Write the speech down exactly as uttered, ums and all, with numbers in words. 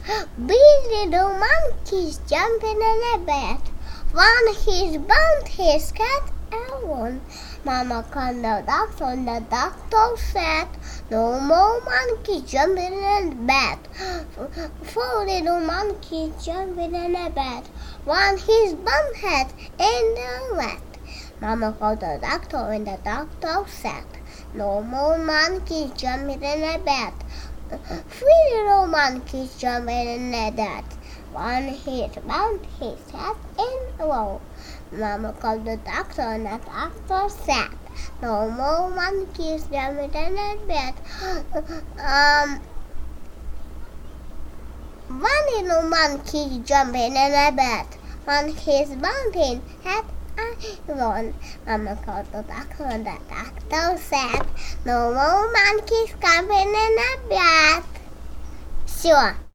Three little monkeys jumping in a bed. One has bound his cat alone. Mama called the doctor and the doctor said, no more monkeys jumping in bed. Four little monkeys jumping in a bed. One his bum head in the wet. Mama called the doctor and the doctor said, no more monkeys jumping in a bed. Three little monkeys jumping in the bed. One his bound his head in a row. Mama called the doctor and the doctor said, no more monkeys jumping in a bed. Um, one little monkey jumping in a bed. One his bounding head alone. Mama called the doctor and the doctor said, no more monkeys jumping in a bed. Все.